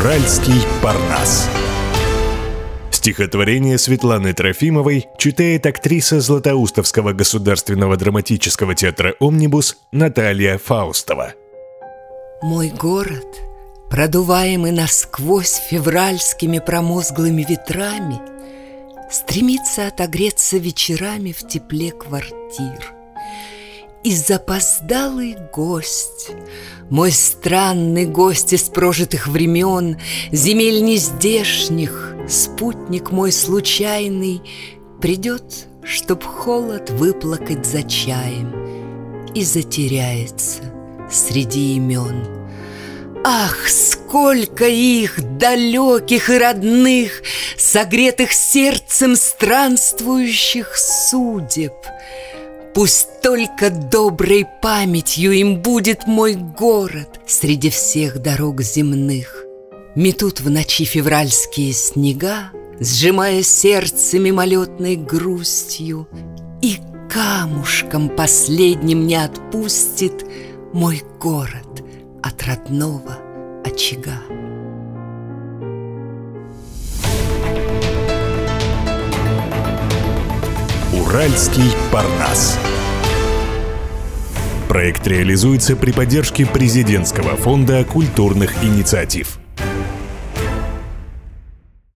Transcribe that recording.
Уральский Парнас. Стихотворение Светланы Трофимовой читает актриса Златоустовского государственного драматического театра «Омнибус» Наталья Фаустова. Мой город, продуваемый насквозь февральскими промозглыми ветрами, стремится отогреться вечерами в тепле квартир. И запоздалый гость, мой странный гость из прожитых времен, земель нездешних, спутник мой случайный, придет, чтоб холод выплакать за чаем, и затеряется среди имен. Ах, сколько их, далеких и родных, согретых сердцем странствующих судеб! Пусть только доброй памятью им будет мой город среди всех дорог земных. Метут в ночи февральские снега, сжимая сердце мимолетной грустью, и камушком последним не отпустит мой город от родного очага. Уральский Парнас. Проект реализуется при поддержке Президентского фонда культурных инициатив.